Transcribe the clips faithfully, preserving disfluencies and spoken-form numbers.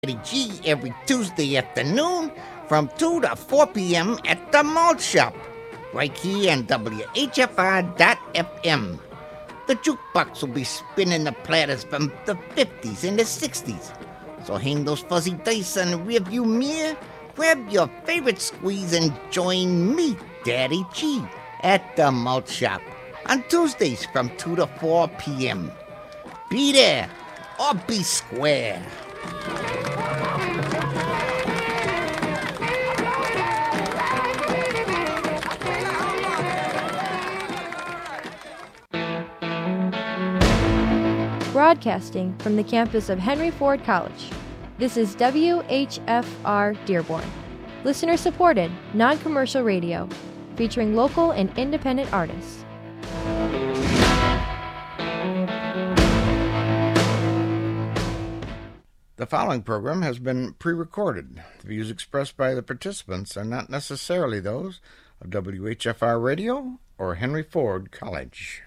Daddy G every Tuesday afternoon from two to four p.m. at the Malt Shop, right here on W H F R dot F M. The jukebox will be spinning the platters from the fifties and the sixties. So hang those fuzzy dice on the rearview mirror, grab your favorite squeeze, and join me, Daddy G, at the Malt Shop on Tuesdays from two to four p.m. Be there or be square. Broadcasting from the campus of Henry Ford College. This is W H F R Dearborn, listener-supported, non-commercial radio, featuring local and independent artists. The following program has been pre-recorded. The views expressed by the participants are not necessarily those of W H F R Radio or Henry Ford College.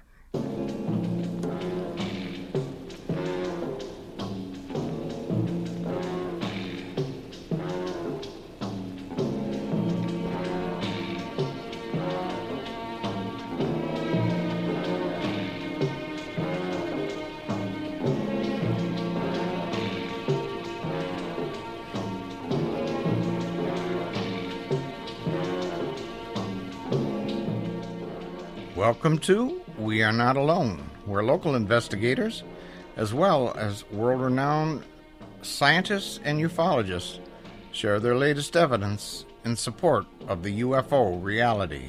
Welcome to We Are Not Alone, where local investigators, as well as world-renowned scientists and ufologists, share their latest evidence in support of the U F O reality.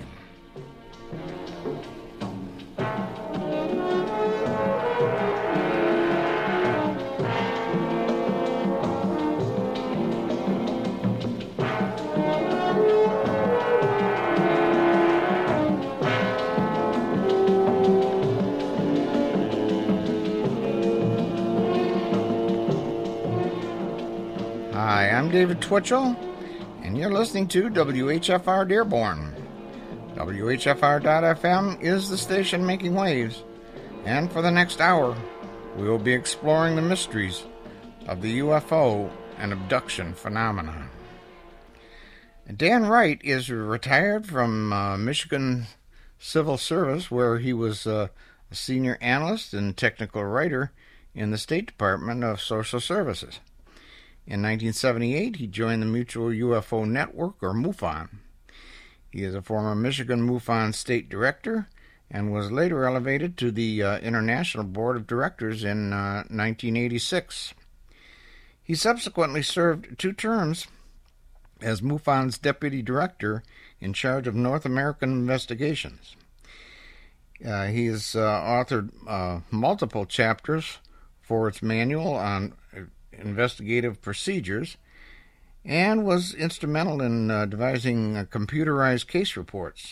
Hi, I'm David Twitchell, and you're listening to W H F R Dearborn. W H F R dot F M is the station making waves, and for the next hour, we will be exploring the mysteries of the U F O and abduction phenomena. Dan Wright is retired from uh, Michigan Civil Service, where he was uh, a senior analyst and technical writer in the State Department of Social Services. In nineteen seventy-eight, he joined the Mutual U F O Network, or MUFON. He is a former Michigan MUFON State Director and was later elevated to the uh, International Board of Directors in uh, nineteen eighty-six. He subsequently served two terms as MUFON's Deputy Director in charge of North American investigations. Uh, he has uh, authored uh, multiple chapters for its manual on investigative procedures, and was instrumental in uh, devising uh, computerized case reports.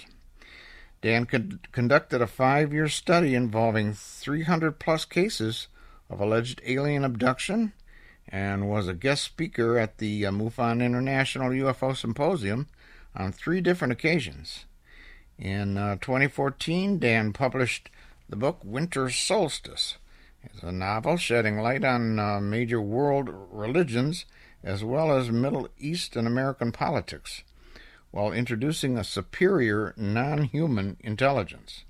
Dan con- conducted a five-year study involving three hundred plus cases of alleged alien abduction and was a guest speaker at the uh, MUFON International U F O Symposium on three different occasions. In uh, twenty fourteen, Dan published the book Winter Solstice. It's a novel shedding light on uh, major world religions as well as Middle East and American politics, while introducing a superior non-human intelligence.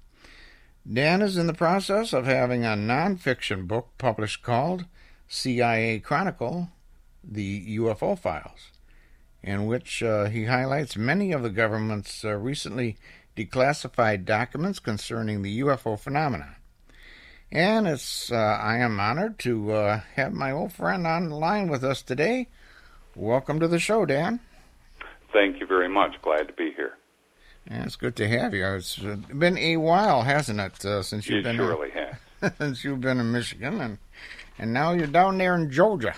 Dan is in the process of having a non-fiction book published called C I A Chronicle, the U F O Files, in which uh, he highlights many of the government's uh, recently declassified documents concerning the U F O phenomenon. And it's uh, I am honored to uh, have my old friend on the line with us today. Welcome to the show, Dan. Thank you very much. Glad to be here. Yeah, it's good to have you. It's been a while, hasn't it, uh, since you've it been surely in, has. since you've been in Michigan, and and now you're down there in Georgia.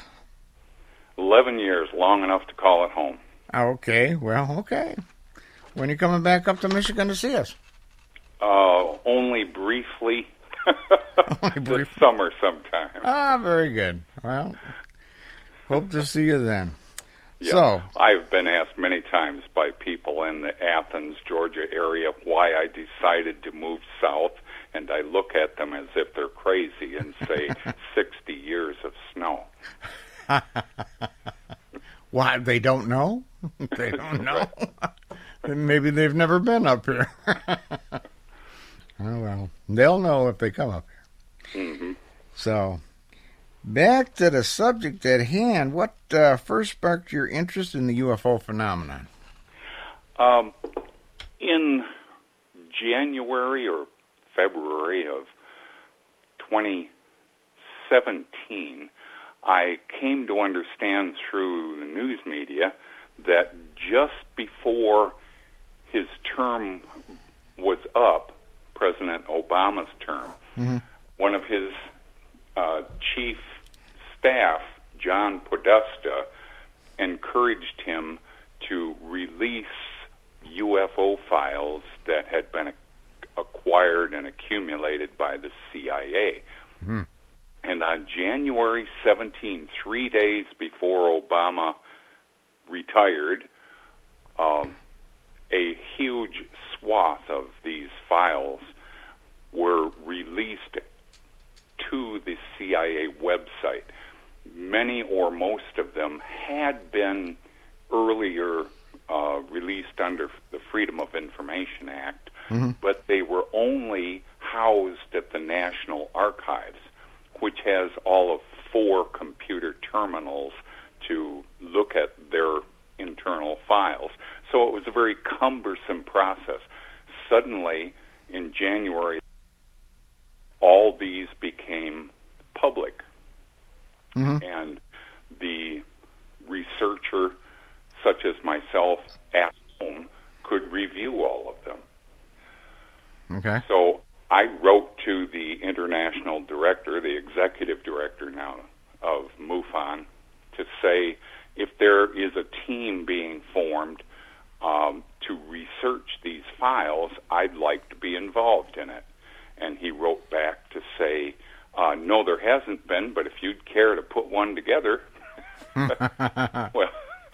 Eleven years, long enough to call it home. Okay, well, okay. When are you coming back up to Michigan to see us? Uh, only briefly. Only briefly. This summer sometime. Ah, very good. Well, hope to see you then. Yeah. So, I've been asked many times by people in the Athens, Georgia area why I decided to move south, and I look at them as if they're crazy and say sixty years of snow. Why, they don't know? They don't know? Maybe they've never been up here. Oh, well, they'll know if they come up here. Mm-hmm. So, back to the subject at hand, what uh, first sparked your interest in the U F O phenomenon? Um, in January or February of twenty seventeen, I came to understand through the news media that just before his term was up, President Obama's term, mm-hmm. one of his uh, chief staff, John Podesta, encouraged him to release U F O files that had been acquired and accumulated by the C I A. Mm-hmm. And on January seventeenth, three days before Obama retired, um, a huge swath of these files were released to the C I A website. Many or most of them had been earlier uh, released under the Freedom of Information Act, mm-hmm. but they were only housed at the National Archives, which has all of four computer terminals to look at their internal files. So it was a very cumbersome process. Suddenly, in January, all these became public. Mm-hmm. And the researcher, such as myself, at home, could review all of them. Okay. So I wrote to the international director, the executive director now of MUFON, to say if there is a team being formed um, to research these files, I'd like to be involved in it. And he wrote back to say, uh, no, there hasn't been, but if you'd care to put one together. Well,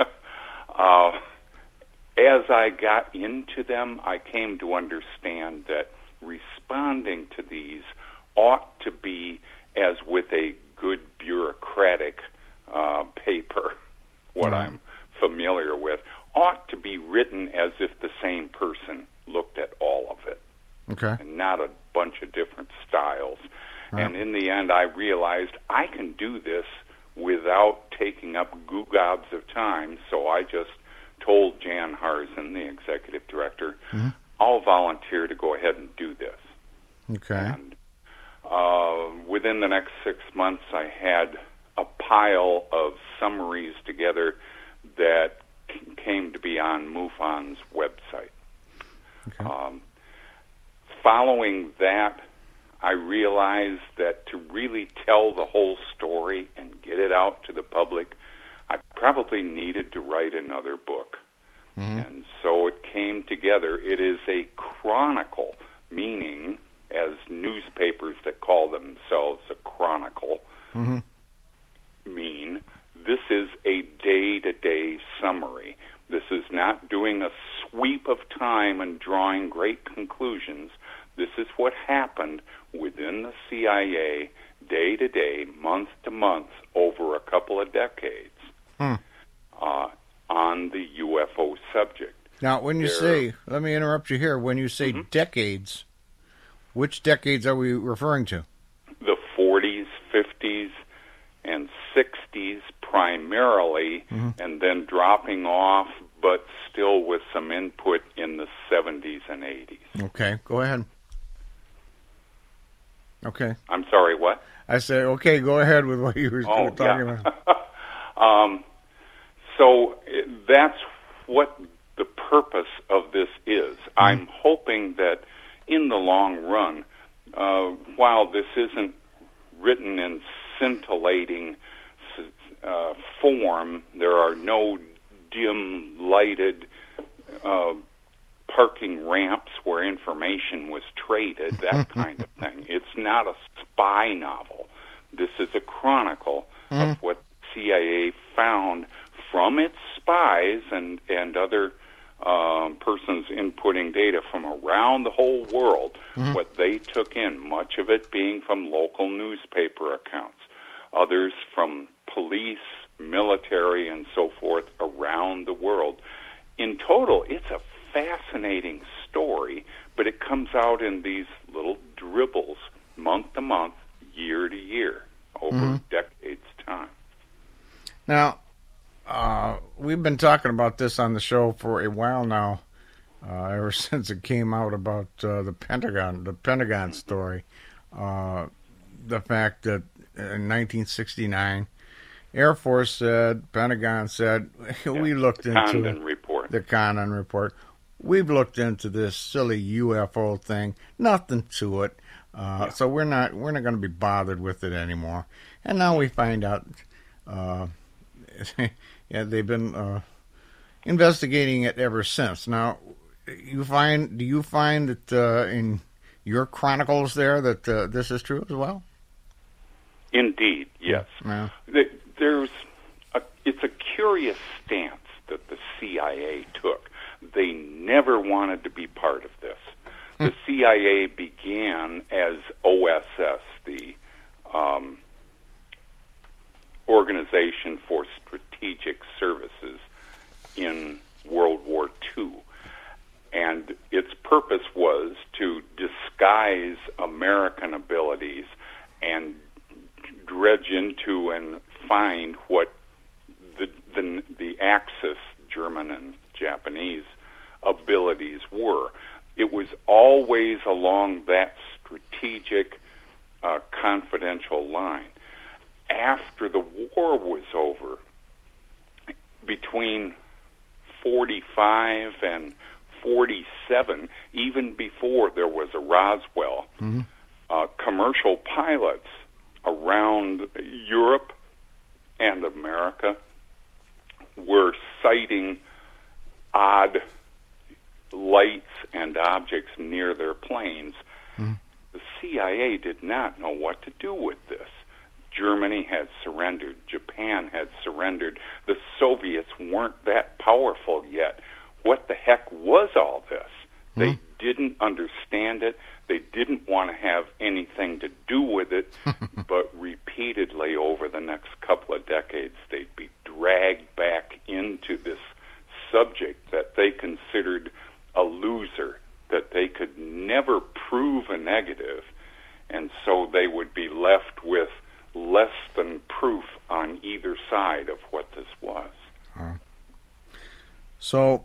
uh, as I got into them, I came to understand that responding to these ought to be as with a good bureaucratic uh, paper, what mm-hmm. I'm familiar with, ought to be written as if the same person looked at all of it. Okay. And not a bunch of different styles. Right. And in the end, I realized I can do this without taking up goo gobs of time, so I just told Jan Harzen, the executive director, mm-hmm. I'll volunteer to go ahead and do this. Okay. And uh, within the next six months, I had a pile of summaries together that c- came to be on MUFON's website. Okay. Um, following that, I realized that to really tell the whole story and get it out to the public, I probably needed to write another book. Mm-hmm. And so it came together. It is a chronicle, meaning, as newspapers that call themselves a chronicle mm-hmm. mean, this is a day-to-day summary. This is not doing a sweep of time and drawing great conclusions. This is what happened within the C I A day to day, month to month, over a couple of decades hmm. uh, on the U F O subject. Now, when you there, say, let me interrupt you here, when you say mm-hmm. decades, which decades are we referring to? The forties, fifties, and sixties primarily, mm-hmm. and then dropping off, but still with some input in the seventies and eighties. Okay, go ahead. Okay. I'm sorry, what? I said, okay, go ahead with what you were oh, talking yeah. about. um, so it, that's what the purpose of this is. Mm-hmm. I'm hoping that in the long run, uh, while this isn't written in scintillating uh, form, there are no dim-lighted uh, parking ramps where information was traded, that kind of thing. It's not a spy novel. This is a chronicle mm. of what C I A found from its spies and, and other um, persons inputting data from around the whole world, mm. what they took in, much of it being from local newspaper accounts, others from police military and so forth around the world. In total, it's a fascinating story, but it comes out in these little dribbles, month to month, year to year, over mm-hmm. decades' time. Now, uh, we've been talking about this on the show for a while now, uh, ever since it came out about uh, the Pentagon, the Pentagon story. Uh, the fact that in nineteen sixty-nine, Air Force said, Pentagon said, we yeah, looked the into Condon report. the Condon report. We've looked into this silly U F O thing. Nothing to it. Uh, yeah. So we're not we're not going to be bothered with it anymore. And now we find out, uh, yeah, they've been uh, investigating it ever since. Now, you find do you find that uh, in your chronicles there that uh, this is true as well? Indeed, yes. Yeah. There's a, it's a curious stance that the C I A took. They never wanted to be part of this. The C I A began as O S S, the um, Organization for Strategic Services in World War Two. And its purpose was to disguise American abilities and dredge into and find what the, the, the Axis, German and Japanese, abilities were. It was always along that strategic, uh, confidential line. After the war was over, between forty-five and forty-seven, even before there was a Roswell, mm-hmm. uh, commercial pilots around Europe and America were sighting odd lights and objects near their planes. Mm-hmm. The C I A did not know what to do with this. Germany had surrendered. Japan had surrendered. The Soviets weren't that powerful yet. What the heck was all this? Mm-hmm. They didn't understand it. They didn't want to have anything to do with it, but repeatedly over the next couple of decades, they'd be dragged back into this subject that they considered a loser, that they could never prove a negative, and so they would be left with less than proof on either side of what this was. Uh, so,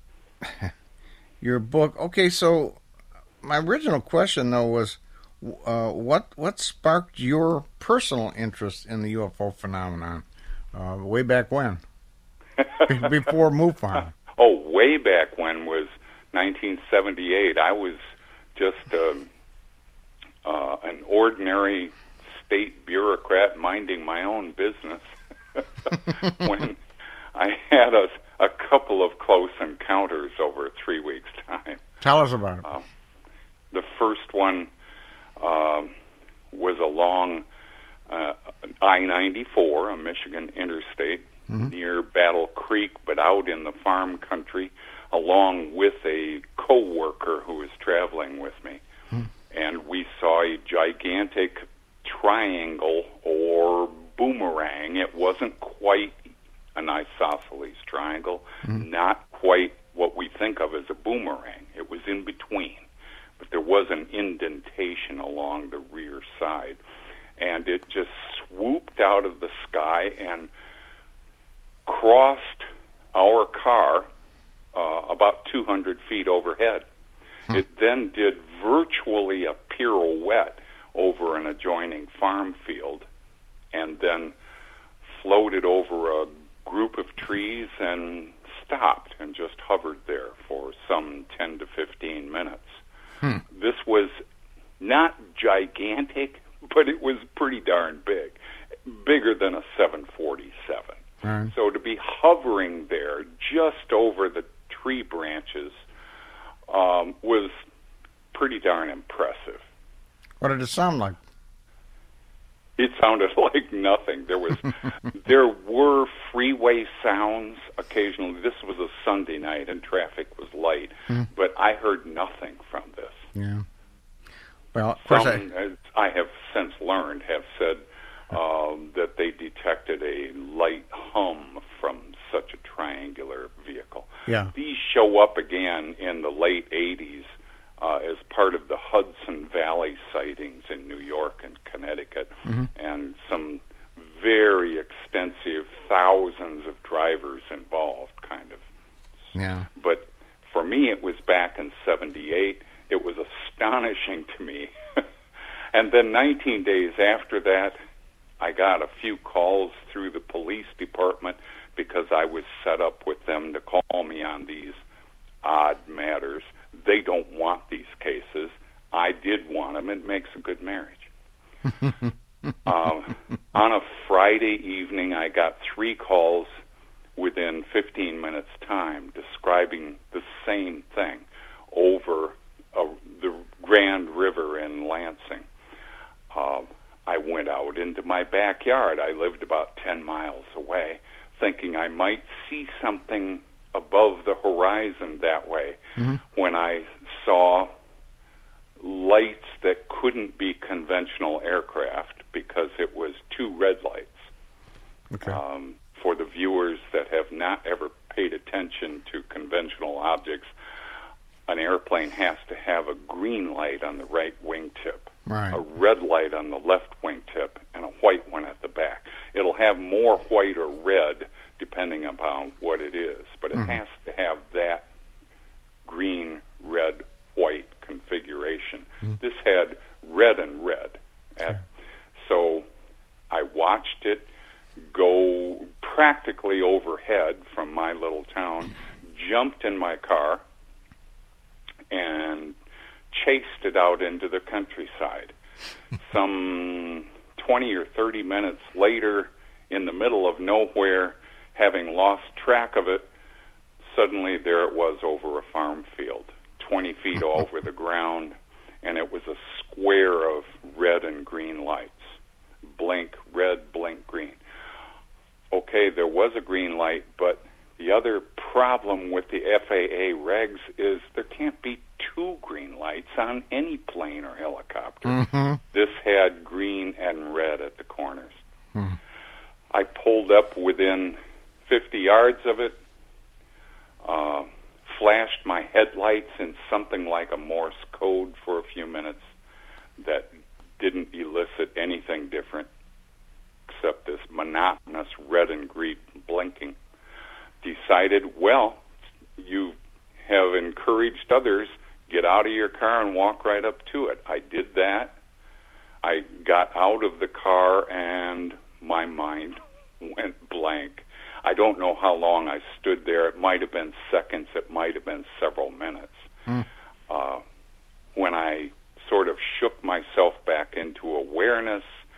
your book, okay, so my original question, though, was uh, what what sparked your personal interest in the U F O phenomenon uh, way back when? Before MUFON. Oh, way back when was nineteen seventy-eight. I was just um, uh, an ordinary state bureaucrat minding my own business when I had a, a couple of close encounters over three weeks' time. Tell us about it. Uh, the first one uh, was along uh, I ninety-four, a Michigan interstate, mm-hmm. near Battle Creek, but out in the farm country, along with a co-worker who was traveling with me. Mm-hmm. And we saw a gigantic triangle or boomerang. It wasn't quite an isosceles triangle, mm-hmm. not quite what we think of as a boomerang. It was in between, but there was an indentation along the rear side. And it just swooped out of the sky and crossed our car uh, about two hundred feet overhead. Hmm. It then did virtually a pirouette over an adjoining farm field and then floated over a group of trees and stopped and just hovered there for some ten to fifteen minutes. Hmm. This was not gigantic, but it was pretty darn big, bigger than a seven forty-seven. Right. So to be hovering there just over the tree branches um, was pretty darn impressive. What did it sound like? It sounded like nothing. There was, there were freeway sounds occasionally. This was a Sunday night and traffic was light, mm. but I heard nothing from this. Yeah. Well, of course, Some, I... as I have since learned, have said um, that they detected a light hum from such a triangular vehicle. Yeah. These show up again in the late eighties uh, as part of the Hudson Valley sightings in New York and Connecticut, mm-hmm. and some very extensive, thousands of drivers involved, kind of. Yeah. But for me, it was back in seventy-eight. It was astonishing to me. And then nineteen days after that, I got a few calls through the police department because I was set up with them to call me on these odd matters. They don't want these cases. I did want them. It makes a good marriage. um, on a Friday evening, I got three calls within fifteen minutes' time describing the same thing over uh, the Grand River in Lansing. Uh, I went out into my backyard. I lived about ten miles away, thinking I might see something above the horizon that way, mm-hmm. when I saw lights that couldn't be conventional aircraft because it was two red lights. Okay. Um, for the viewers that have not ever paid attention to conventional objects, an airplane has to have a green light on the right wingtip, right. a red light on the left wingtip, and a white one at the back. It'll have more white or red depending upon what it is, but it mm-hmm. has to have that green, red, white configuration. Mm-hmm. This had red and red. At, so I watched it go practically overhead from my little town, jumped in my car, and chased it out into the countryside. Some twenty or thirty minutes later, in the middle of nowhere, having lost track of it, suddenly there it was over a farm field, twenty feet over the ground, and it was a square of red and green lights. Blink red, blink green. Okay, there was a green light, but the other problem with the F A A regs is there can't be two green lights on any plane or helicopter. Mm-hmm. This had green and red at the corners. Mm-hmm. I pulled up within fifty yards of it, uh, flashed my headlights in something like a Morse code for a few minutes that didn't elicit anything different except this monotonous red and green blinking. Decided, well, you have encouraged others, get out of your car and walk right up to it. I did that. I got out of the car and my mind went blank. I don't know how long I stood there. It might have been seconds. It might have been several minutes. Mm. Uh, when I sort of shook myself back into awareness,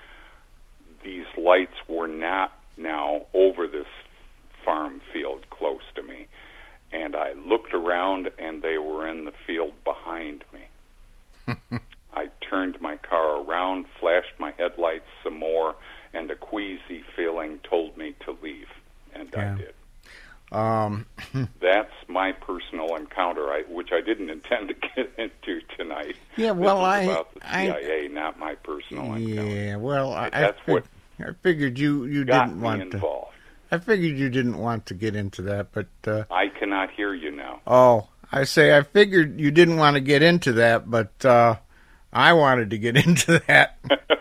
these lights were not now over this farm field close to me. And I looked around, and they were in the field behind me. I turned my car around, flashed my headlights some more, and a queasy feeling told me to leave, and yeah. I did. Um, That's my personal encounter, I, which I didn't intend to get into tonight. Yeah, well, this I, is about the C I A, I, not my personal yeah, encounter. Yeah, well, I, that's I, what I figured you, you got didn't me want involved. to. I figured you didn't want to get into that, but uh, I cannot hear you now. Oh, I say I figured you didn't want to get into that, but uh, I wanted to get into that.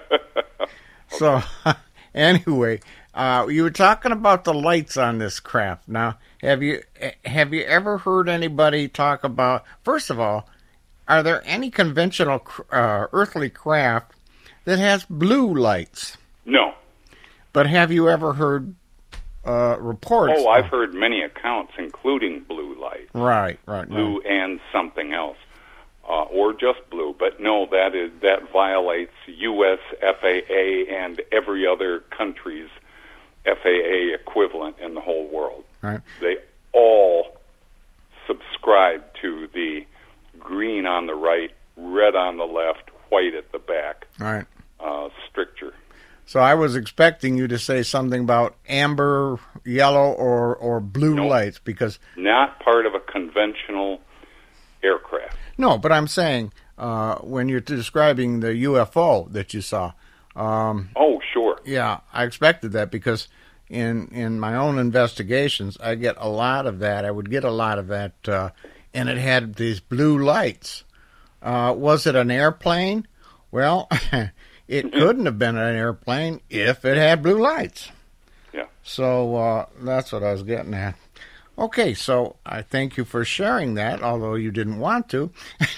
So, anyway, uh, you were talking about the lights on this craft. Now, have you have you ever heard anybody talk about? First of all, are there any conventional uh, earthly craft that has blue lights? No. But have you ever heard uh, reports? Oh, I've heard many accounts, including blue light. Right, right, blue right. and something else, uh, or just blue. But no, that is that violates U S F A A and every other country's F A A equivalent in the whole world. Right. They all subscribe to the green on the right, red on the left, white at the back. Right. Uh, stricture. So I was expecting you to say something about amber, yellow, or, or blue nope. lights because not part of a conventional aircraft. No, but I'm saying uh, when you're describing the U F O that you saw. Um, oh, sure. Yeah, I expected that because in in my own investigations, I get a lot of that. I would get a lot of that, uh, and it had these blue lights. Uh, was it an airplane? Well, it couldn't have been an airplane if it had blue lights. Yeah. So uh, that's what I was getting at. Okay, so I thank you for sharing that, although you didn't want to.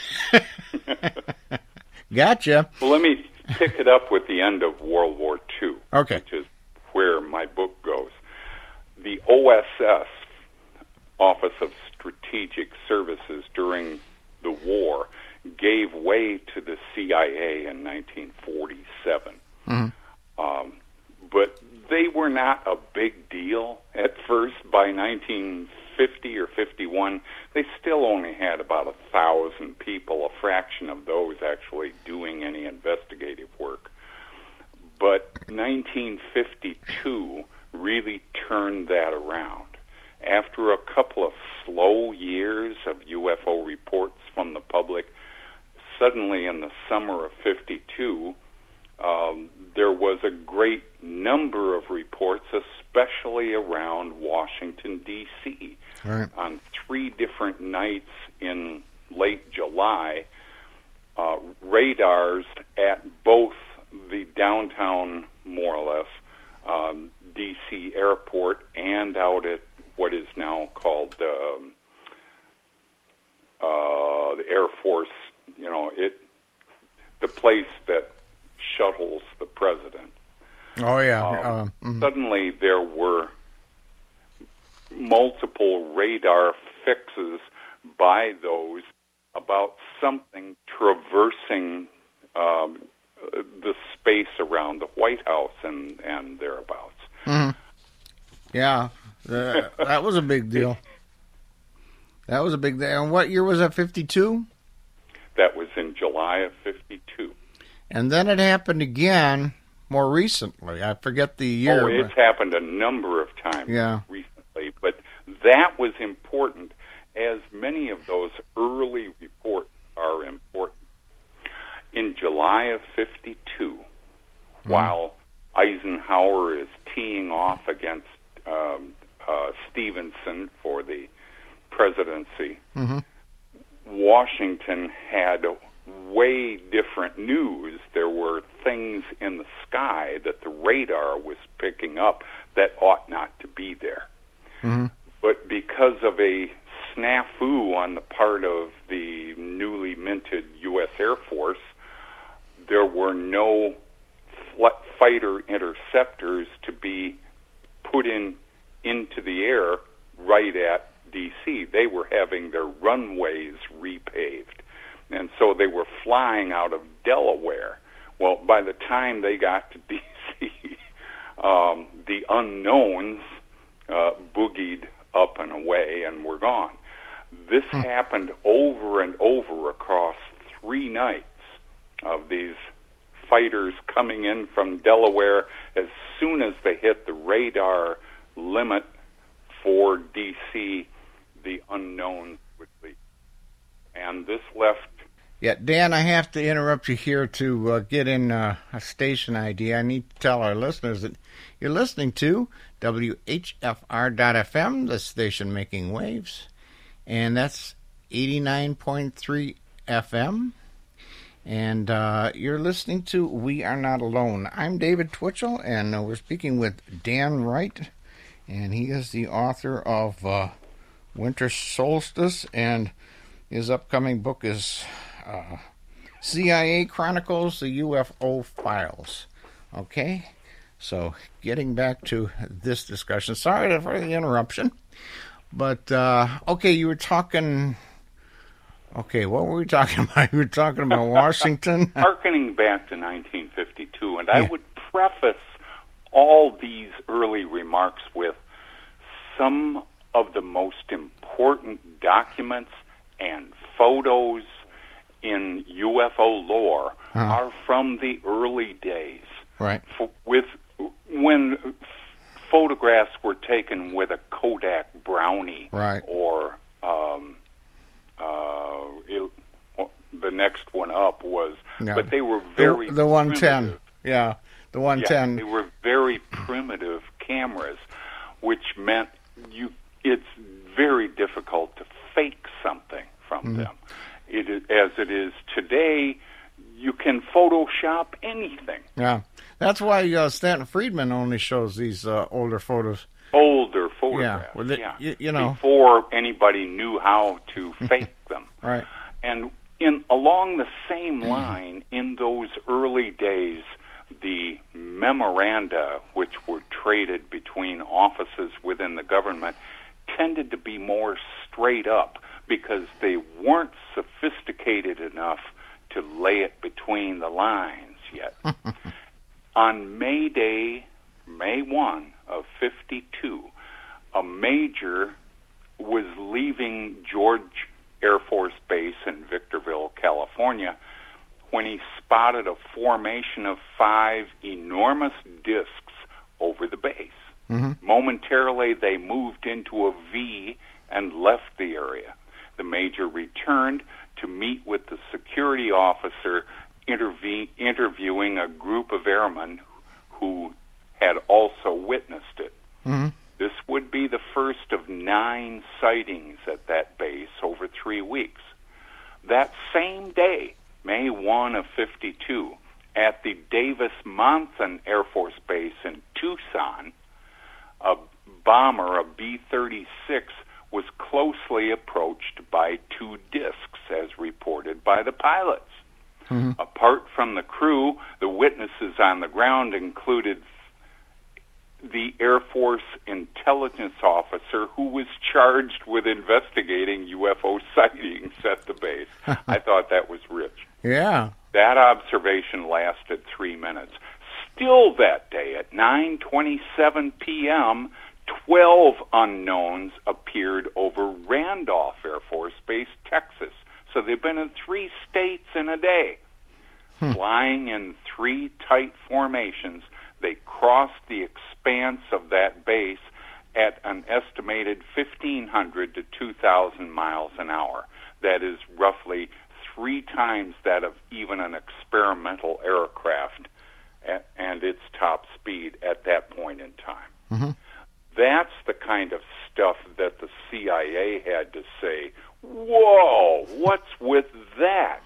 Gotcha. Well, let me pick it up with the end of World War Two, okay. which is where my book goes. The O S S, Office of Strategic Services, during the war, gave way to the C I A in nineteen forty-seven. Mm-hmm. Um, but they were not a big deal at first. By nineteen fifty or fifty-one, they still only had about a thousand people, a fraction of those actually doing any investigative work. But nineteen fifty-two really turned that around. After a couple of slow years of U F O reports from the public, suddenly in the summer of fifty-two, um, there was a great number of reports, especially around Washington, D C Right. On three different nights in late July, uh, radars at both the downtown, more or less, um, D C airport and out at what is now called um, uh, the Air Force, you know, it the place that shuttles the president. Oh, yeah. Um, uh, mm-hmm. Suddenly there were multiple radar fixes by those about something traversing um, the space around the White House and, and thereabouts. Mm-hmm. Yeah, uh, that was a big deal. That was a big deal. And what year was that, fifty-two? That was in July of fifty-two. And then it happened again more recently. I forget the year. Oh, it's but... happened a number of times yeah. recently. But that was important, as many of those early reports are important. In July of fifty-two, mm-hmm. while Eisenhower is teeing off against um, uh, Stevenson for the presidency, mm-hmm. Washington had way different news. There were things in the sky that the radar was picking up that ought not to be there. Mm-hmm. But because of a snafu on the part of the newly minted U S Air Force, there were no fighter interceptors to be put in into the air right at D C. They were having their runways repaved, and so they were flying out of Delaware. Well, by the time they got to D C, um, the unknowns uh, boogied up and away and were gone. This hmm. happened over and over across three nights of these fighters coming in from Delaware. As soon as they hit the radar limit for D C, the unknown would leave. And this left... Yeah, Dan, I have to interrupt you here to uh, get in uh, a station I D. I need to tell our listeners that you're listening to W H F R dot F M, the station making waves, and that's eighty-nine point three F M. And uh, you're listening to We Are Not Alone. I'm David Twitchell, and uh, we're speaking with Dan Wright, and he is the author of uh, Winter Solstice, and his upcoming book is uh, C I A Chronicles, the U F O Files. Okay, so getting back to this discussion. Sorry for the interruption, but uh, okay, you were talking... Okay, what were we talking about? We were talking about Washington. Harkening back to nineteen fifty-two, and yeah. I would preface all these early remarks with some of the most important documents and photos in U F O lore uh-huh. are from the early days. Right. F- with when photographs were taken with a Kodak Brownie. Right. Or... Um, Uh, it, the next one up was, yeah. but they were very the, the one ten, primitive. yeah, the one ten. Yeah, they were difficult to fake something from Mm-hmm. them. It is, as it is today, you can Photoshop anything. Yeah. That's why uh, Stanton Friedman only shows these uh, older photos. Older photographs, well, they- yeah. you- you know. Before anybody knew how to fake them. Right. And in along the same line, in those early days, the memoranda, which were traded between offices within the government, tended to be more straight up because they weren't sophisticated enough to lay it between the lines yet. On May Day, May first of fifty-two, a major was leaving George Air Force Base in Victorville, California, when he spotted a formation of five enormous discs over the base. Mm-hmm. Momentarily, they moved into a V and left the area. The major returned to meet with the security officer interve- interviewing a group of airmen who had also witnessed it. Mm-hmm. This would be the first of nine sightings at that base over three weeks. That same day, May first of fifty-two, at the Davis-Monthan Air Force Base in Tucson, a bomber, a B thirty-six, was closely approached by two discs, as reported by the pilots. Mm-hmm. Apart from the crew, the witnesses on the ground included the Air Force intelligence officer who was charged with investigating U F O sightings at the base. I thought that was rich. Yeah. That observation lasted three minutes. Still that day at nine twenty-seven p.m., twelve unknowns appeared over Randolph Air Force Base, Texas. So they've been in three states in a day. Hmm. Flying in three tight formations, they crossed the expanse of that base at an estimated fifteen hundred to two thousand miles an hour. That is roughly three times that of even an experimental aircraft at, and its top speed at that point in time. Mm-hmm. That's the kind of stuff that the C I A had to say, whoa, what's with that?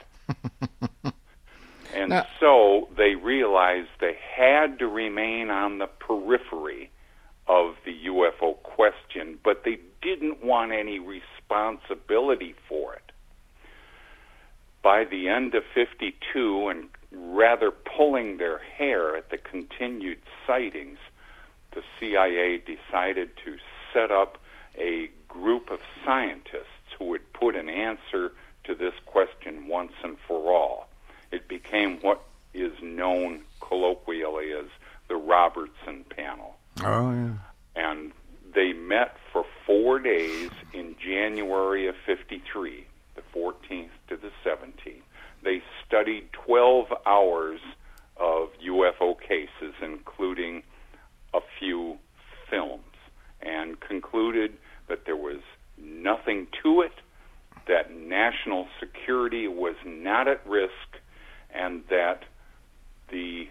And now, so they realized they had to remain on the periphery of the U F O question, but they didn't want any responsibility for it. By the end of fifty-two, and rather pulling their hair at the continued sightings, the C I A decided to set up a group of scientists who would put an answer to this question once and for all. It became what is known colloquially as the Robertson Panel. Oh, yeah. And they met for four days in January of fifty-three, the fourteenth to the seventeenth. They studied twelve hours of U F O cases, including a few films, and concluded that there was nothing to it, that national security was not at risk, and that the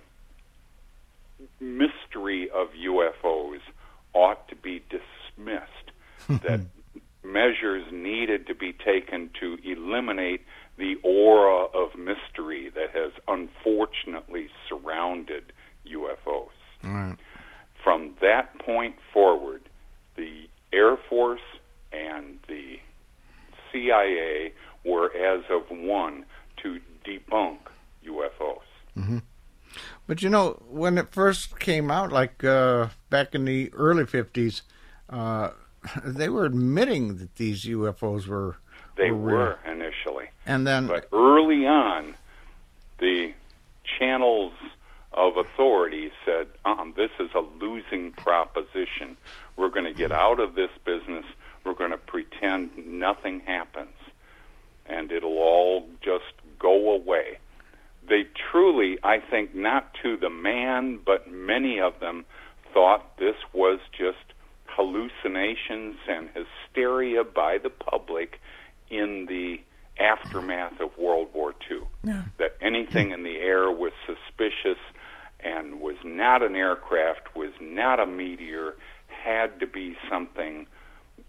mystery of U F Os ought to be dismissed, that measures needed to be taken to eliminate the aura of mystery that has unfortunately surrounded U F Os. Right. From that point forward, the Air Force and the C I A were as of one to debunk U F Os. Mm-hmm. But, you know, when it first came out, like uh, back in the early fifties, uh, they were admitting that these U F Os were They were, were initially. And then, but early on, the channels of authority said, um, this is a losing proposition. We're going to get out of this business. We're going to pretend nothing happens, and it'll all just go away. They truly, I think, not to the man, but many of them thought this was just hallucinations and hysteria by the public in the aftermath of World War Two. Yeah. That anything in the air was suspicious and was not an aircraft, was not a meteor, had to be something, a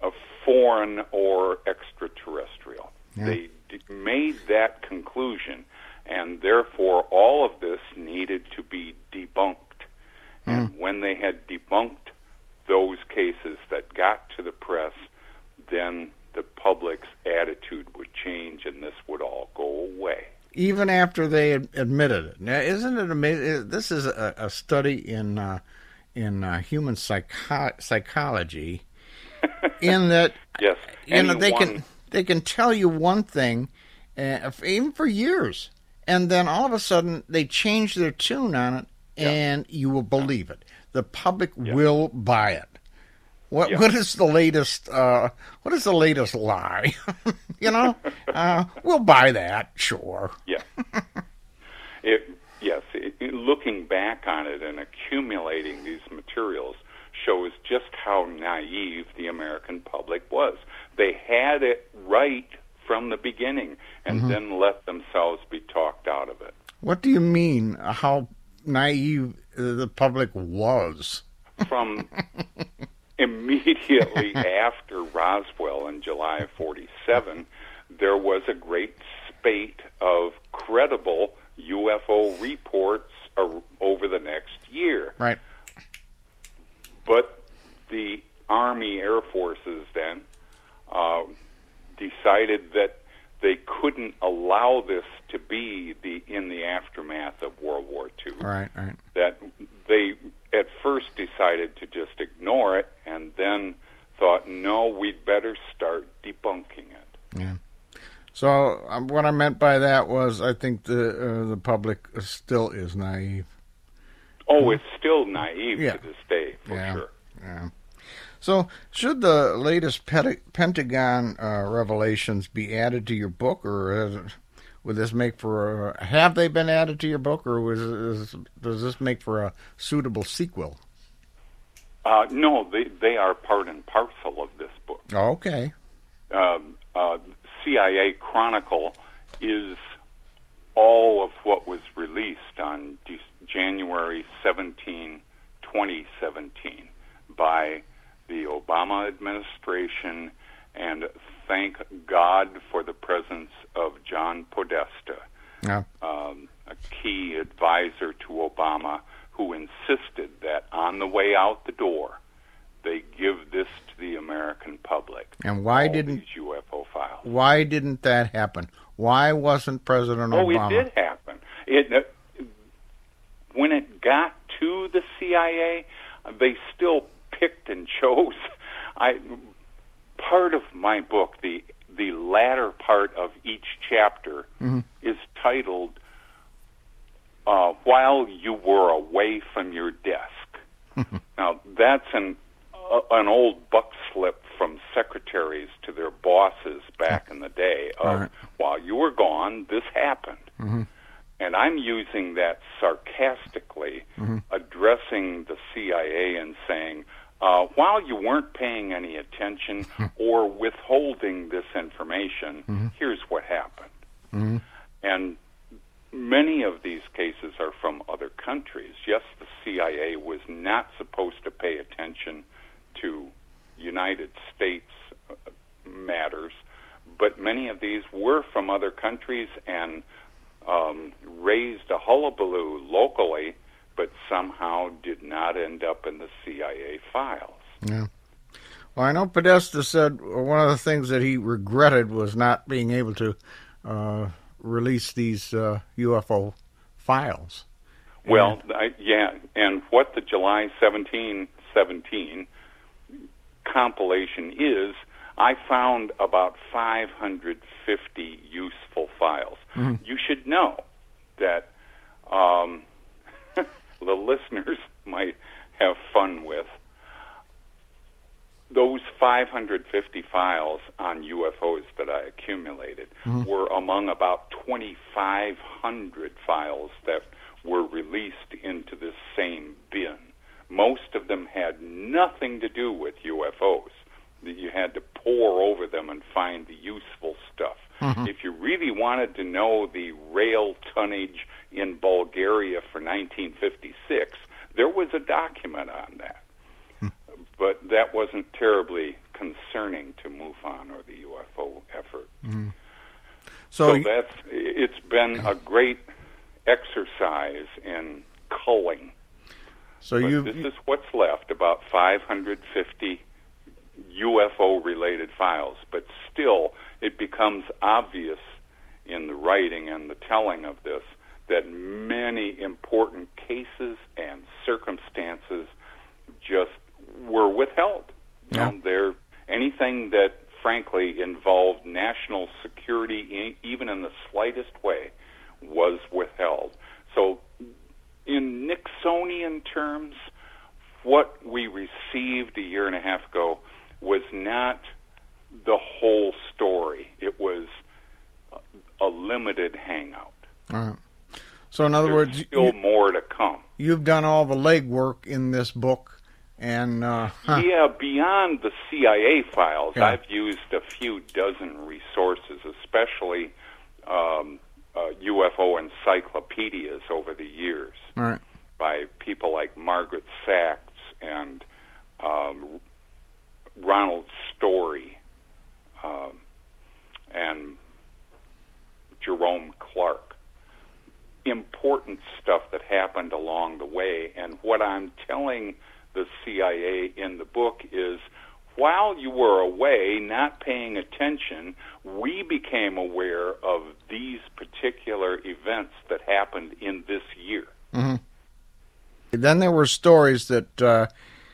foreign or extraterrestrial. Yeah. They d- made that conclusion, and therefore all of this needed to be debunked. Mm. And when they had debunked those cases that got to the press, then the public's attitude would change and this would all go away. Even after they ad- admitted it. Now, isn't it amazing? This is a, a study in uh, in uh, human psycho- psychology. In that, yes, you know, they Anyone- can they can tell you one thing, uh, even for years, and then all of a sudden they change their tune on it, Yeah. and you will believe it. The public Yeah. will buy it. What Yeah. what is the latest? Uh, what is the latest lie? you know, uh, we'll buy that, sure. Yeah. It, yes, it, it- looking back on it and accumulating these materials shows just how naive the American public was. They had it right from the beginning and Mm-hmm. then let themselves be talked out of it. What do you mean? How naive the public was? From immediately after Roswell in July of forty-seven, there was a great spate of credible U F O reports o- over the next year. Right. But the Army Air Forces then uh, decided that they couldn't allow this to be the in the aftermath of World War Two. Right. Right. That they at first decided to just ignore it, and then thought, no, we'd better start debunking it. Yeah. So um, what I meant by that was, I think the uh, the public still is naive. Oh, it's still naive Yeah. to this day, for Yeah. sure. Yeah. So, should the latest Pet- Pentagon uh, revelations be added to your book, or is it, would this make for a, have they been added to your book, or was, is, does this make for a suitable sequel? Uh, no, they they are part and parcel of this book. Okay. Um, uh, C I A Chronicle is all of what was released on De- January seventeenth, twenty seventeen by the Obama administration, and thank God for the presence of John Podesta, Yeah. um, a key advisor to Obama, who insisted that on the way out the door, they give this to the American public. And why all didn't these U F O files? why didn't that happen? Why wasn't President Oh, Obama? it did happen. It uh, when it got to the C I A, they still picked and chose. I part of my book, the the latter part of each chapter, Mm-hmm. is titled uh, "While You Were Away from Your Desk." Now, that's an uh, an old buck slip from secretaries to their bosses back in the day of, All right. while you were gone, this happened. Mm-hmm. And I'm using that sarcastically, Mm-hmm. addressing the C I A and saying, uh, while you weren't paying any attention or withholding this information, Mm-hmm. here's what happened. Mm-hmm. And many of these cases are from other countries. Yes, the C I A was not supposed to pay attention to United States uh, matters, but many of these were from other countries and um, raised a hullabaloo locally, but somehow did not end up in the C I A files. Yeah. Well, I know Podesta said one of the things that he regretted was not being able to uh, release these uh, U F O files. Well, I, yeah, and what the July seventeen seventeen compilation is, I found about five hundred fifty useful files. Mm-hmm. You should know that um, the listeners might have fun with those five hundred fifty files on U F Os that I accumulated Mm-hmm. were among about twenty-five hundred files that were released into this same bin. Most of them had nothing to do with U F Os. You had to pore over them and find the useful stuff. Mm-hmm. If you really wanted to know the rail tonnage in Bulgaria for nineteen fifty-six, there was a document on that. But that wasn't terribly concerning to most MUFON or the U F O effort. Mm-hmm. So, So, that's it's been a great exercise in culling. so But you this is what's left, about five hundred fifty U F O-related files. But still, it becomes obvious in the writing and the telling of this that many important cases and circumstances just were withheld. Yeah. Um, there, anything that, frankly, involved national security, e- even in the slightest way, was withheld. So, in Nixonian terms, what we received a year and a half ago was not the whole story. It was a limited hangout. all right. So in other There's words, still you, more to come. you've done all the legwork in this book, and uh, huh. Yeah, beyond the C I A files, Yeah. I've used a few dozen resources, especially um, uh, U F O encyclopedias over the years all right. by people like Margaret Sachs and um, Ronald Story um, and Jerome Clark. Important stuff that happened along the way. And what I'm telling the C I A in the book is, while you were away, not paying attention, we became aware of these particular events that happened in this year. Mm-hmm. Then there were stories that uh,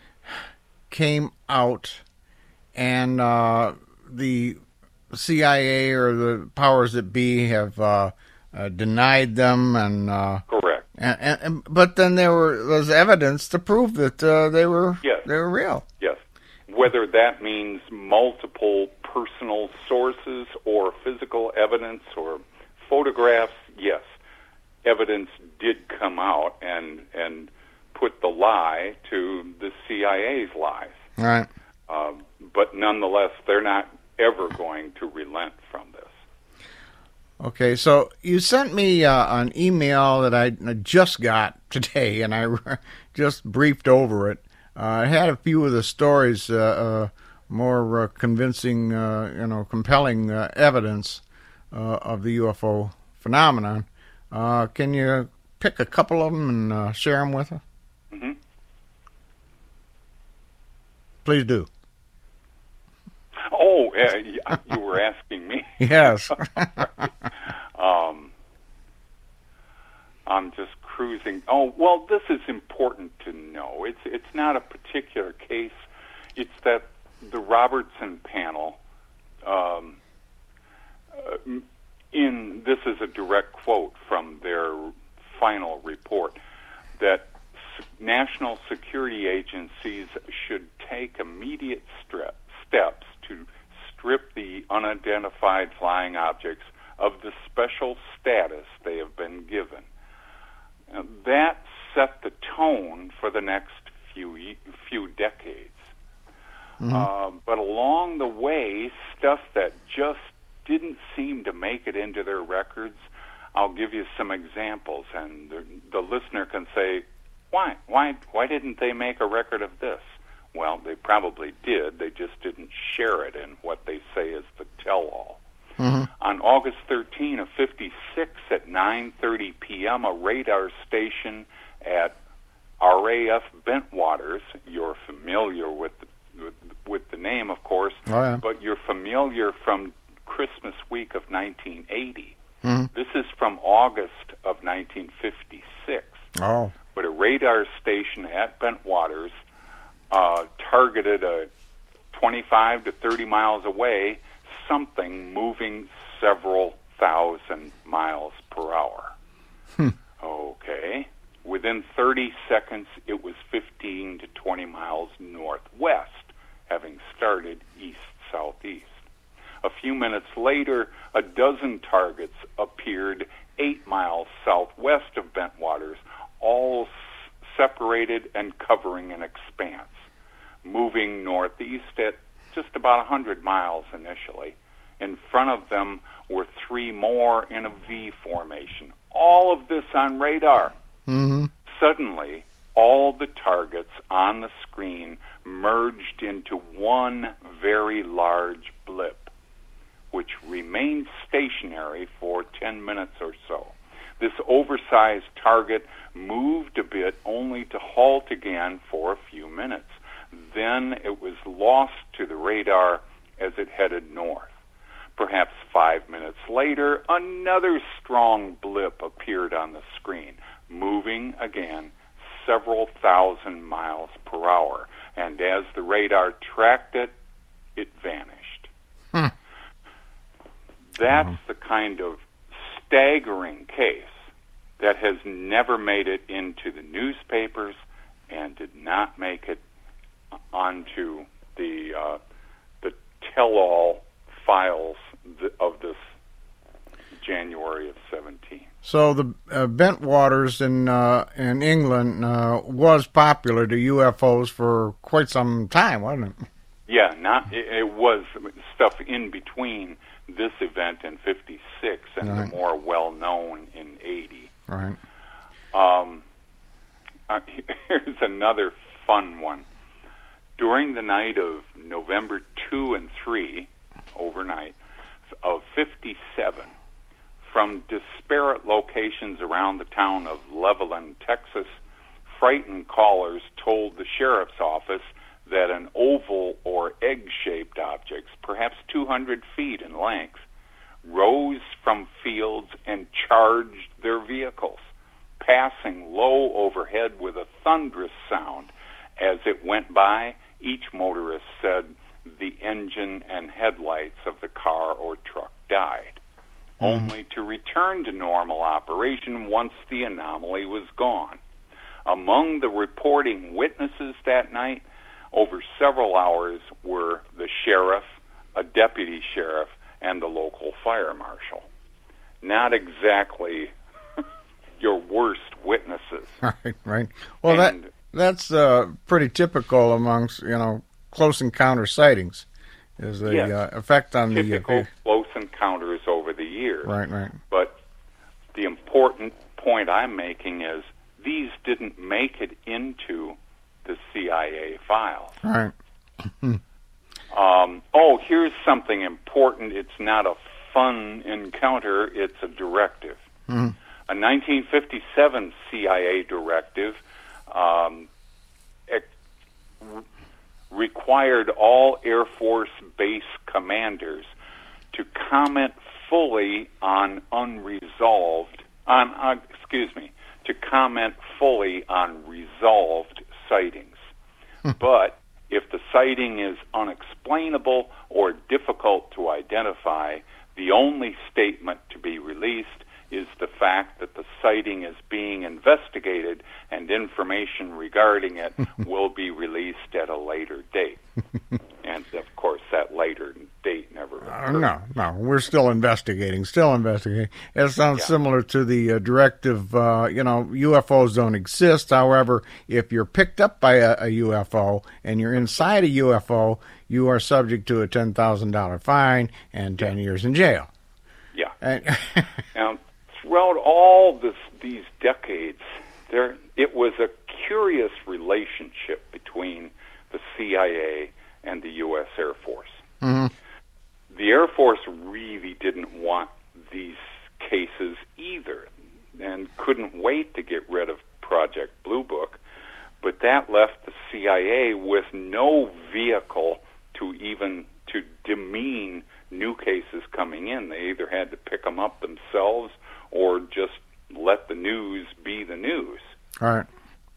came out, and uh, the C I A or the powers that be have uh, uh, denied them, and, uh, Correct. and, and, and but then there were there's evidence to prove that uh, they were Yes. they were real. Yes. Whether that means multiple personal sources or physical evidence or photographs, yes. Evidence did come out and and put the lie to the C I A's lies. All right. Um, but nonetheless, they're not ever going to relent from this. Okay, so you sent me uh, an email that I just got today, and I just briefed over it. Uh, it had a few of the stories, uh, uh, more uh, convincing, uh, you know, compelling uh, evidence uh, of the U F O phenomenon. Uh, can you pick a couple of them and uh, share them with us? Mm-hmm. Please do. Oh, uh, you were asking me. Yes. um, I'm just cruising. Oh, well, this is important to know. It's it's not a particular case. It's that the Robertson panel, um, uh, in this is a direct quote from their final report, that national security agencies should take immediate stre- steps to strip the unidentified flying objects of the special status they have been given. Now, that set the tone for the next few few decades. Mm-hmm. Uh, but along the way, stuff that just didn't seem to make it into their records. I'll give you some examples, and the, the listener can say, "Why? Why? Why didn't they make a record of this?" Well, they probably did. They just didn't share it in what they say is the tell-all. Mm-hmm. On August thirteenth of fifty-six at nine thirty p.m., a radar station at R A F Bentwaters, you're familiar with the, with, with the name, of course, oh, yeah. but you're familiar from Christmas week of nineteen eighty. Mm-hmm. This is from August of nineteen fifty-six. Oh. But a radar station at Bentwaters uh, targeted a twenty-five to thirty miles away something moving several thousand miles per hour. Hmm. Okay. Within thirty seconds, it was fifteen to twenty miles northwest, having started east-southeast. A few minutes later, a dozen targets appeared eight miles southwest of Bentwaters, all s- separated and covering an expanse, moving northeast at just about one hundred miles initially. In front of them were three more in a V formation. All of this on radar. Mm-hmm. Suddenly, all the targets on the screen merged into one very large blip, which remained stationary for ten minutes or so. This oversized target moved a bit only to halt again for a few minutes. Then it was lost to the radar as it headed north. Perhaps five minutes later, another strong blip appeared on the screen, moving again several thousand miles per hour. And as the radar tracked it, it vanished. Hmm. That's Mm-hmm. the kind of staggering case that has never made it into the newspapers and did not make it onto the uh, the tell-all files th- of this January of seventeen. So the uh, Bentwaters in uh, in England uh, was popular to U F Os for quite some time, wasn't it? Yeah, not it, it was stuff in between this event in fifty-six and Right. the more well-known in eighty. Right. Um, uh, here's another fun one. During the night of November second and third, overnight, of fifty-seven, from disparate locations around the town of Levelland, Texas, frightened callers told the sheriff's office that an oval or egg-shaped object, perhaps two hundred feet in length, rose from fields and charged their vehicles, passing low overhead with a thunderous sound. As it went by, each motorist said the engine and headlights of the car or truck died, mm-hmm. only to return to normal operation once the anomaly was gone. Among the reporting witnesses that night, over several hours, were the sheriff, a deputy sheriff, and the local fire marshal. Not exactly your worst witnesses. Right, right. Well, And- that that's uh, pretty typical amongst, you know, close encounter sightings, is the Yes. uh, effect on Typical the... close encounters over the years. Right, right. But the important point I'm making is these didn't make it into the C I A files. Right. Um, oh, here's something important. It's not a fun encounter. It's a directive. Mm-hmm. A nineteen fifty-seven C I A directive um, ex- re- required all Air Force base commanders to comment fully on unresolved, on uh, excuse me, to comment fully on resolved sightings. But if the sighting is unexplainable or difficult to identify, the only statement to be released is the fact that the sighting is being investigated and information regarding it will be released at a later date. And, of course, that later date never Uh, occurred. no, no, we're still investigating, still investigating. It sounds Yeah. similar to the uh, directive, uh, you know, U F Os don't exist. However, if you're picked up by a, a U F O and you're inside a U F O, you are subject to a ten thousand dollars fine and ten years in jail. Yeah. And, Now, throughout all this, these decades, there it was a curious relationship between the C I A and the U S Air Force. Mhm. The Air Force really didn't want these cases either and couldn't wait to get rid of Project Blue Book, but that left the C I A with no vehicle to even to demean new cases coming in. They either had to pick them up themselves or just let the news be the news. all right.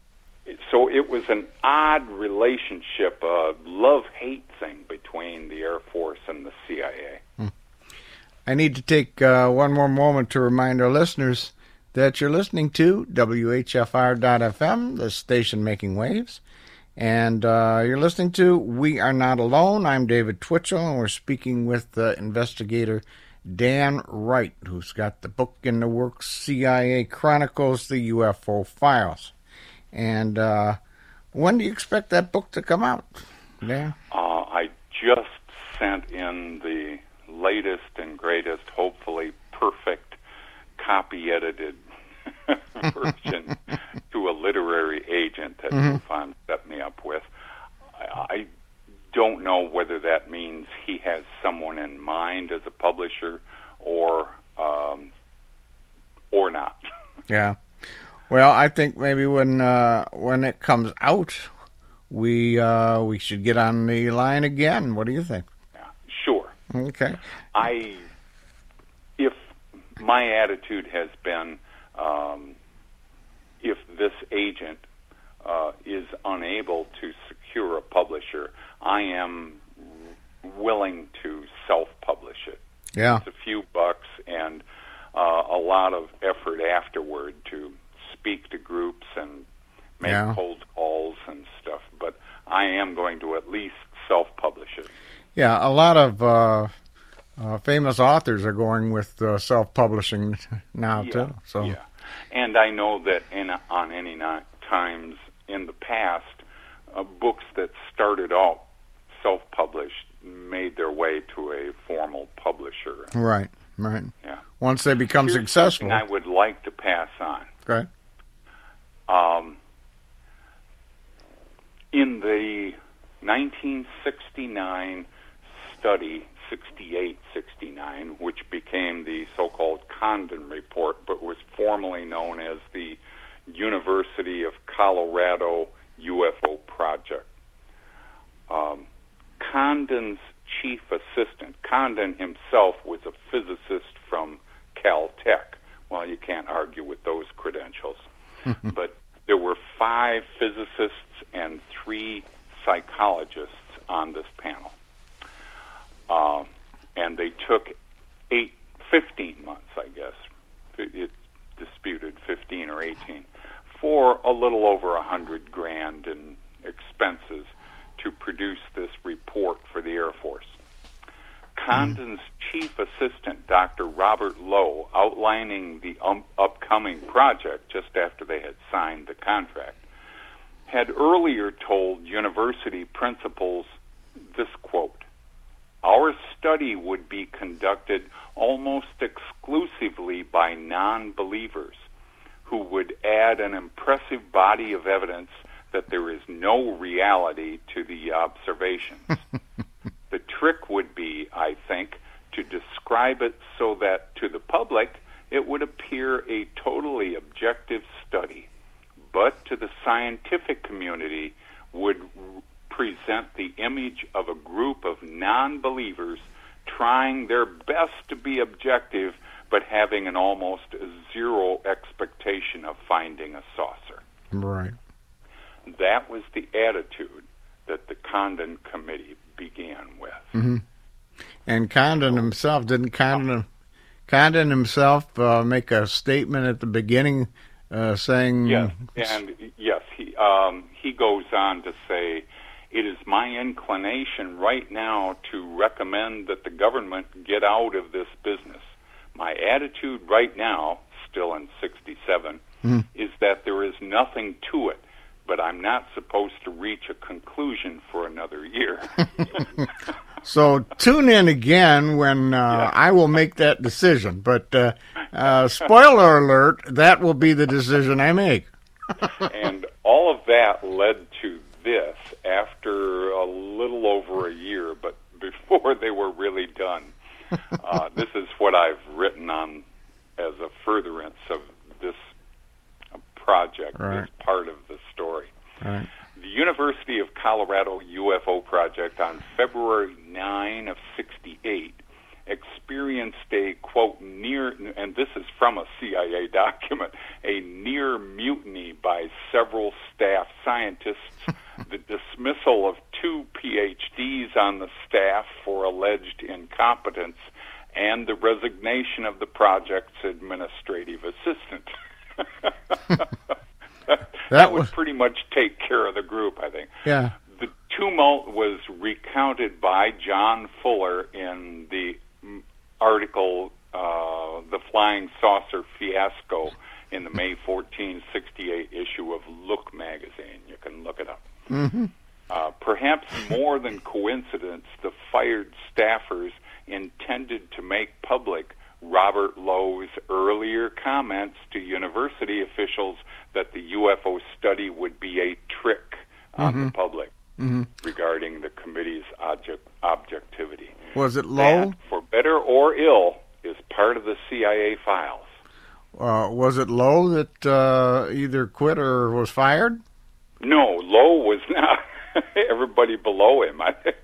So it was an odd relationship, a love-hate thing between the Air Force and the C I A. I need to take uh, one more moment to remind our listeners that you're listening to W H F R dot F M, the station making waves. And uh, you're listening to We Are Not Alone. I'm David Twitchell, and we're speaking with uh, investigator Dan Wright, who's got the book in the works, C I A Chronicles, the U F O Files. And uh, when do you expect that book to come out, Dan? Uh, I just sent in the latest and greatest, hopefully perfect, copy-edited version to a literary agent that Mhm. MUFON set me up with. I, I don't know whether that means he has someone in mind as a publisher or um, or not. Yeah. Well, I think maybe when uh, when it comes out, we uh, we should get on the line again. What do you think? Yeah, sure. Okay. I, if my attitude has been, um, if this agent uh, is unable to secure a publisher, I am willing to self-publish it. Yeah. It's a few bucks and uh, a lot of effort afterward to speak to groups and make Yeah. cold calls and stuff, but I am going to at least self-publish it. Yeah, a lot of uh, uh, famous authors are going with uh, self-publishing now Yeah, too. So yeah, and I know that in on any not times in the past, uh, books that started out self-published made their way to a formal publisher. right, right. Yeah. Once they become Here's successful. something I would like to pass on. Okay. Um, in the nineteen sixty-nine study, sixty-eight sixty-nine, which became the so-called Condon Report, but was formerly known as the University of Colorado U F O Project. Um, Condon's chief assistant, Condon himself was a physicist from Caltech. Well, you can't argue with those credentials. But there were five physicists and three psychologists on this panel. Uh, and they took eight, fifteen months, I guess. It's disputed fifteen or eighteen, for a little over a hundred grand in expenses to produce this report for the Air Force. Condon's chief assistant, Doctor Robert Lowe, outlining the um, upcoming project just after they had signed the contract, had earlier told university principals this quote, "Our study would be conducted almost exclusively by non-believers who would add an impressive body of evidence that there is no reality to the observations. The trick would be, I think, to describe it so that to the public it would appear a totally objective study, but to the scientific community would r- present the image of a group of non-believers trying their best to be objective, but having an almost zero expectation of finding a saucer." Right. That was the attitude that the Condon Committee began with. Mm-hmm. And Condon himself, didn't Condon, Condon himself uh, make a statement at the beginning uh, saying... Yes, and yes, he, um, he goes on to say, "It is my inclination right now to recommend that the government get out of this business. My attitude right now," still in sixty-seven, mm-hmm. "is that there is nothing to it, but I'm not supposed to reach a conclusion for another year." So tune in again when uh, Yeah. I will make that decision. But uh, uh, spoiler alert, that will be the decision I make. And all of that led to this after a little over a year, but before they were really done. Uh, this is what I've written on as a furtherance of this uh, project, Right. this part of the story. Right. The University of Colorado U F O Project on February ninth of sixty-eight experienced a, quote, near, and this is from a C I A document, a near mutiny by several staff scientists, the dismissal of two P H Ds on the staff for alleged incompetence, and the resignation of the project's administrative assistant. that, that would was- pretty much take care of the group, I think. Yeah. The tumult was recounted by John Fuller in the mm, article, uh, The Flying Saucer Fiasco, in the May fourteenth, sixty-eight issue of Look magazine. You can look it up. Mm-hmm. Uh, perhaps more than coincidence, the fired staffers intended to make public Robert Lowe's earlier comments to university officials that the U F O study would be a trick on Mm-hmm. the public Mm-hmm. regarding the committee's object, objectivity. Was it Lowe? That, for better or ill, is part of the C I A files. Uh, was it Lowe that uh, either quit or was fired? No, Lowe was not. Everybody below him. I think.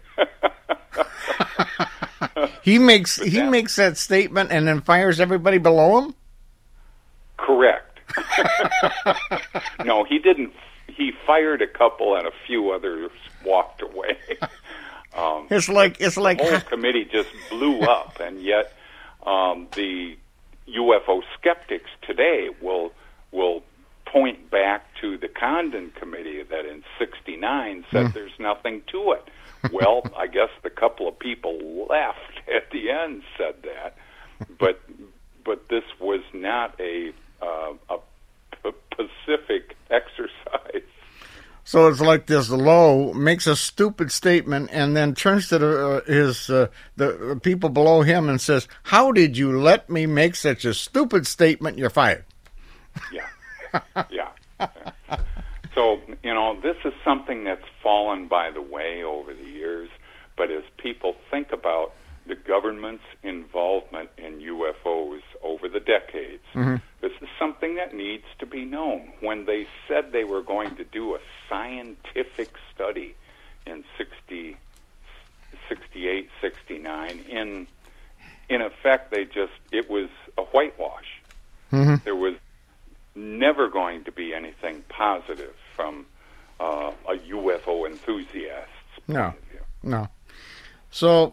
He makes he that- makes that statement and then fires everybody below him? Correct. No, he didn't. He fired a couple, and a few others walked away. Um, It's like it's like the whole committee just blew up, and yet um, the U F O skeptics today will will point back to the Condon Committee that in sixty-nine said Mm. there's nothing to it. Well, I guess the couple of people left at the end said that, but but this was not a uh, a p- Pacific exercise. So it's like this: Lowe makes a stupid statement and then turns to the, uh, his uh, the, the people below him and says, "How did you let me make such a stupid statement? You're fired." Yeah, yeah. So, you know, this is something that's fallen by the way over the years, but as people think about the government's involvement in U F Os over the decades, Mm-hmm. this is something that needs to be known. When they said they were going to do a scientific study in sixty, sixty-eight, sixty-nine, in, in effect, they just, it was a whitewash. Mm-hmm. There was never going to be anything positive from uh, a U F O enthusiast's point No. of view. No. So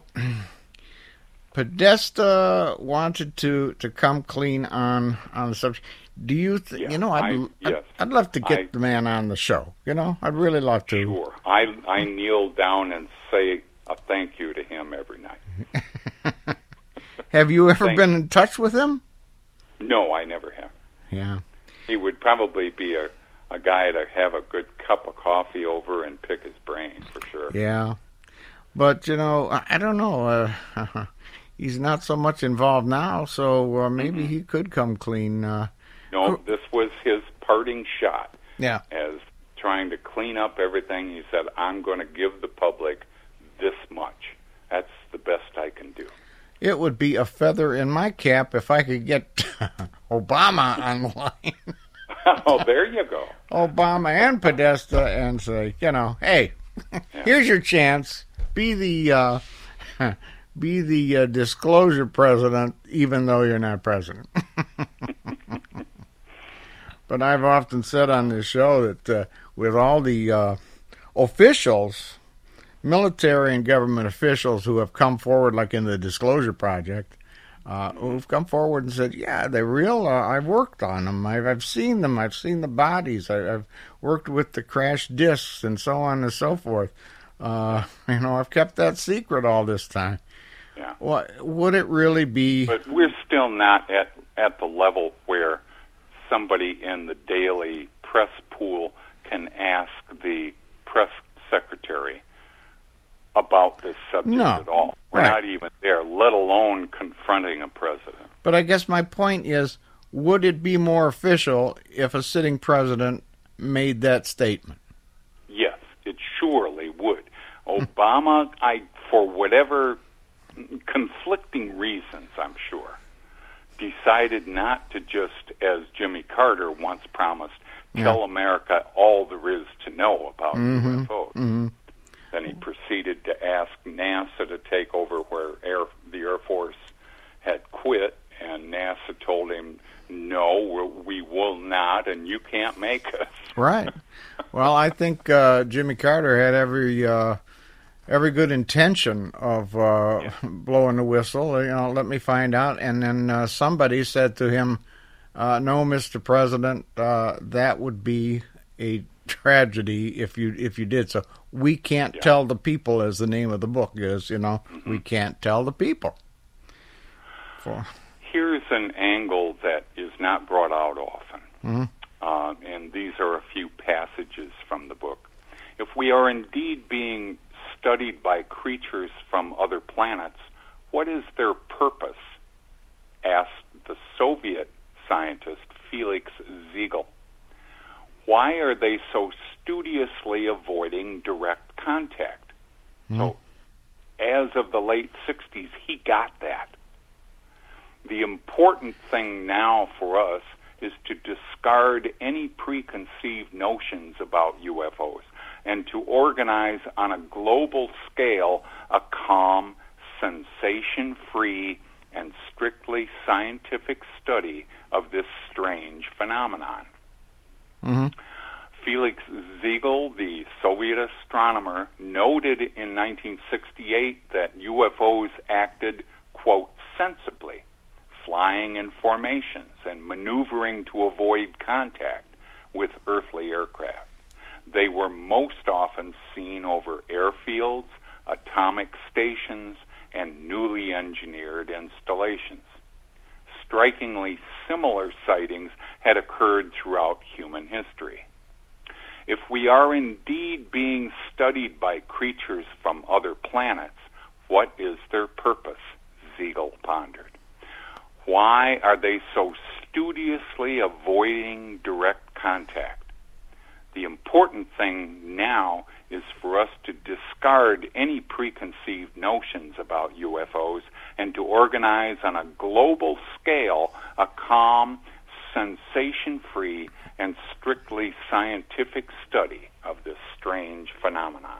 Podesta wanted to, to come clean on, on the subject. Do you think, Yeah, you know, I'd, I- I'd, yes. I'd love to get I- the man on the show. You know, I'd really love to. Sure. I, I kneel down and say a thank you to him every night. Have you ever Thank- been in touch with him? No, I never have. Yeah. He would probably be a, a guy to have a good cup of coffee over and pick his brain, for sure. Yeah. But, you know, I, I don't know. Uh, he's not so much involved now, so uh, maybe Mm-hmm. he could come clean. Uh, No, this was his parting shot. yeah. As trying to clean up everything. He said, I'm going to give the public this much. That's the best I can do. It would be a feather in my cap if I could get Obama on the line. Oh, there you go. Obama and Podesta and say, you know, hey, here's your chance. Be the uh, be the uh, disclosure president, even though you're not president. But I've often said on this show that uh, with all the uh, officials, military and government officials who have come forward, like in the Disclosure Project, uh, who've come forward and said, yeah, they're real. Uh, I've worked on them. I've, I've seen them. I've seen the bodies. I, I've worked with the crashed discs and so on and so forth. Uh, you know, I've kept that secret all this time. Yeah. Well, would it really be... But we're still not at, at the level where somebody in the daily press pool can ask the press secretary about this subject No. at all. We're Right. not even there, let alone confronting a president. But I guess my point is, would it be more official if a sitting president made that statement? Yes, it surely would. Obama, I for whatever conflicting reasons, I'm sure, decided not to just, as Jimmy Carter once promised, tell America all there is to know about Mm-hmm. U F Os. Mm-hmm. Then he proceeded to ask NASA to take over where Air, the Air Force had quit, and NASA told him, no, we're, we will not, and you can't make us. Right. Well, I think uh, Jimmy Carter had every uh, every good intention of uh, Yeah. blowing the whistle. You know, let me find out. And then uh, somebody said to him, uh, "No, Mister President, uh, that would be a tragedy if you if you did so. We can't Yeah. tell the people, as the name of the book is. You know, Mm-hmm. we can't tell the people." For Here's an angle that is not brought out often, Mhm. uh, and these are a few passages from the book. If we are indeed being studied by creatures from other planets, what is their purpose asked the Soviet scientist Felix Ziegel, why are they so studiously avoiding direct contact? Mm. So, as of the late sixties, he got that. The important thing now for us is to discard any preconceived notions about U F Os and to organize on a global scale a calm, sensation-free, and strictly scientific study of this strange phenomenon. Mm-hmm. Felix Ziegel, the Soviet astronomer, noted in nineteen sixty-eight that U F Os acted, quote, sensibly, flying in formations and maneuvering to avoid contact with earthly aircraft. They were most often seen over airfields, atomic stations, and newly engineered installations. Strikingly similar sightings had occurred throughout human history. If we are indeed being studied by creatures from other planets, what is their purpose? Ziegel pondered. Why are they so studiously avoiding direct contact? The important thing now is for us to discard any preconceived notions about U F Os and to organize on a global scale a calm, sensation-free, and strictly scientific study of this strange phenomenon.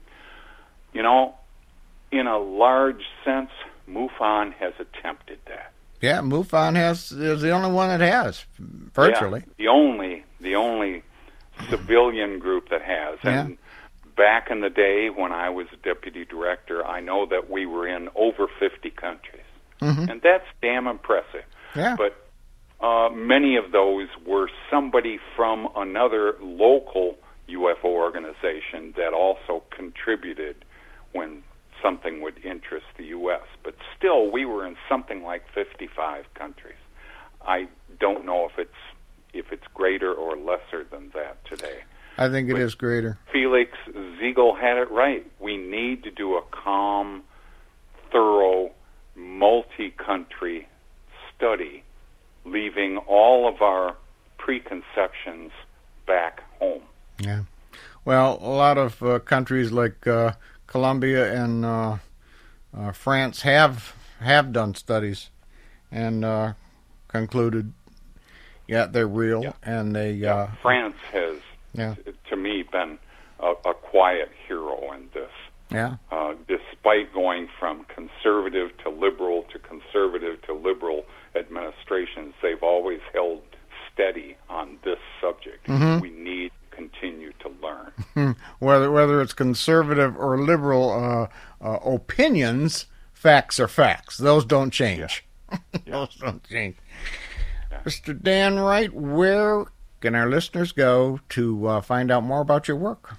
You know, in a large sense, MUFON has attempted that. Yeah, MUFON has is the only one that has, virtually. Yeah, the only, the only civilian group that has. And yeah. Back in the day when I was deputy director, I know that we were in over fifty countries. Mm-hmm. And that's damn impressive. Yeah. But uh, many of those were somebody from another local U F O organization that also contributed when something would interest the U S. But still, we were in something like fifty-five countries. I don't know if it's if it's greater or lesser than that today. I think it but is greater. Felix Ziegel had it right. We need to do a calm, thorough, multi-country study, leaving all of our preconceptions back home. Yeah. Well, a lot of uh, countries like uh, Colombia and uh, uh, France have have done studies and uh, concluded, yeah, they're real, yeah. and they. Yeah. Uh, France has, yeah. to me, been a, a quiet hero in this. Yeah. Uh, despite going from conservative to liberal to conservative to liberal administrations, they've always held steady on this subject. Mm-hmm. We need to continue to learn. whether whether it's conservative or liberal uh, uh, opinions, facts are facts. Those don't change. Yeah. Those don't change. Yeah. Mister Dan Wright, where can our listeners go to uh, find out more about your work?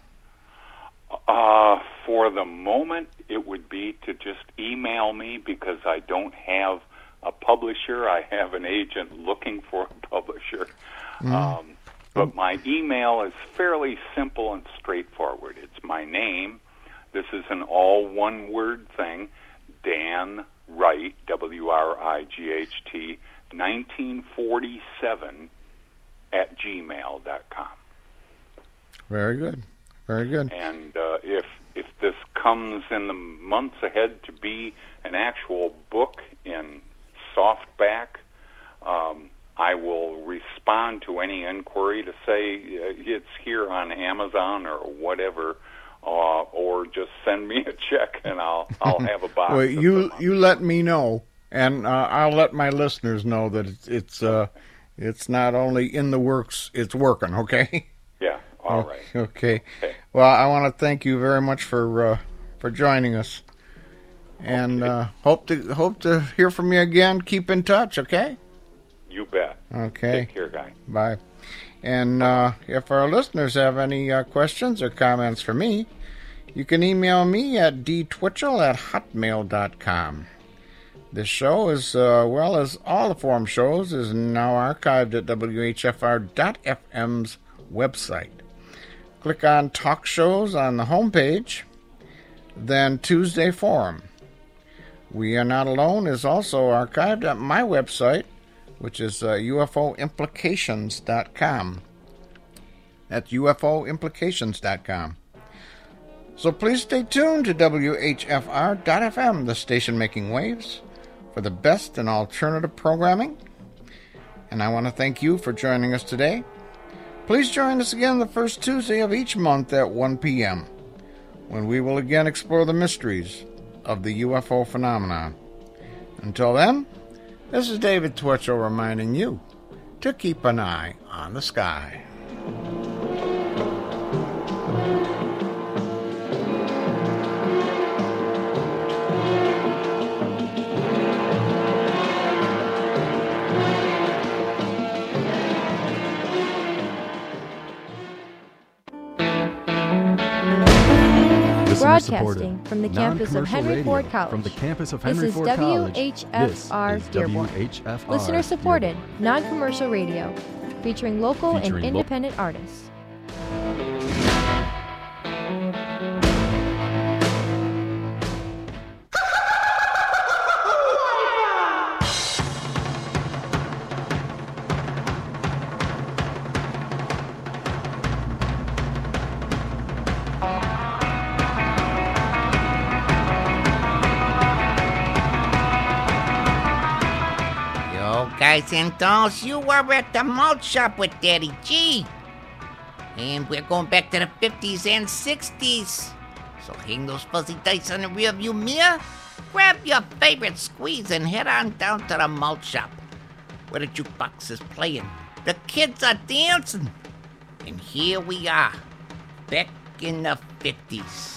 Uh, for the moment, it would be to just email me because I don't have a publisher. I have an agent looking for a publisher. Mm. Um, but my email is fairly simple and straightforward. It's my name. This is an all one-word thing. Dan Wright, W R I G H T, nineteen forty-seven at gmail dot com. Very good. Very good. And uh, if if this comes in the months ahead to be an actual book in softback, um, I will respond to any inquiry to say uh, it's here on Amazon or whatever, uh, or just send me a check and I'll I'll have a box. Well, you you let me know, and uh, I'll let my listeners know that it's it's uh, it's not only in the works, it's working. Okay. Yeah. All right. Okay. okay. Well, I want to thank you very much for uh, for joining us, and okay. uh, hope to hope to hear from you again. Keep in touch, okay? You bet. Okay. Take care, guy. Bye. And uh, if our listeners have any uh, questions or comments for me, you can email me at d twitchell at hotmail dot com. This show, as uh, well as all the forum shows, is now archived at w h f r dot f m's website. Click on Talk Shows on the homepage, then Tuesday Forum. We Are Not Alone is also archived at my website, which is uh, U F O implications dot com. That's U F O implications dot com. So please stay tuned to W H F R dot F M, the station making waves, for the best in alternative programming. And I want to thank you for joining us today. Please join us again the first Tuesday of each month at one p.m., when we will again explore the mysteries of the U F O phenomenon. Until then, this is David Twitchell reminding you to keep an eye on the sky. Broadcasting from the campus of Henry Ford College. From the campus of Henry This is Ford W H F R College. Dearborn. W H F R Listener supported, Dearborn. non-commercial radio, featuring local Featuring and lo- independent artists. Guys and dolls, you were at the malt shop with Daddy G. And we're going back to the fifties and sixties. So hang those fuzzy dice on the rearview mirror, grab your favorite squeeze, and head on down to the malt shop, where the jukebox is playing. The kids are dancing. And here we are, back in the fifties.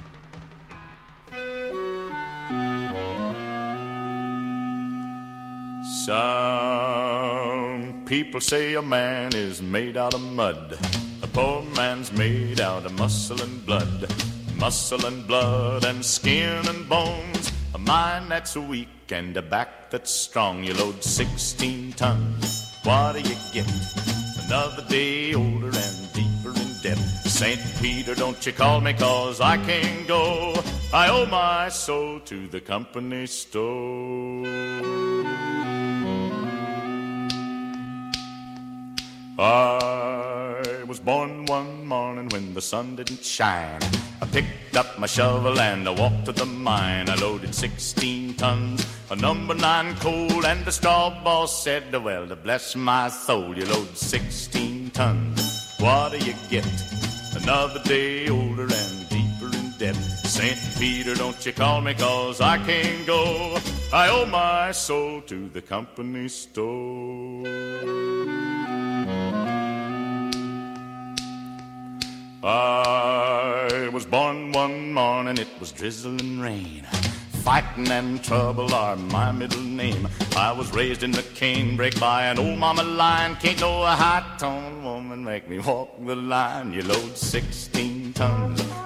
Some people say a man is made out of mud. A poor man's made out of muscle and blood. Muscle and blood and skin and bones. A mind that's weak and a back that's strong. You load sixteen tons. What do you get? Another day older and deeper in debt. Saint Peter, don't you call me, 'cause I can't go. I owe my soul to the company store. I was born one morning when the sun didn't shine. I picked up my shovel and I walked to the mine. I loaded sixteen tons of number nine coal, and the straw boss said, well, to bless my soul, you load sixteen tons. What do you get? Another day older and deeper in debt. Saint Peter, don't you call me, 'cause I can't go. I owe my soul to the company store. I was born one morning, it was drizzling rain. Fighting and trouble are my middle name. I was raised in the canebrake by an old mama lion. Can't no high-toned woman make me walk the line. You load sixteen tons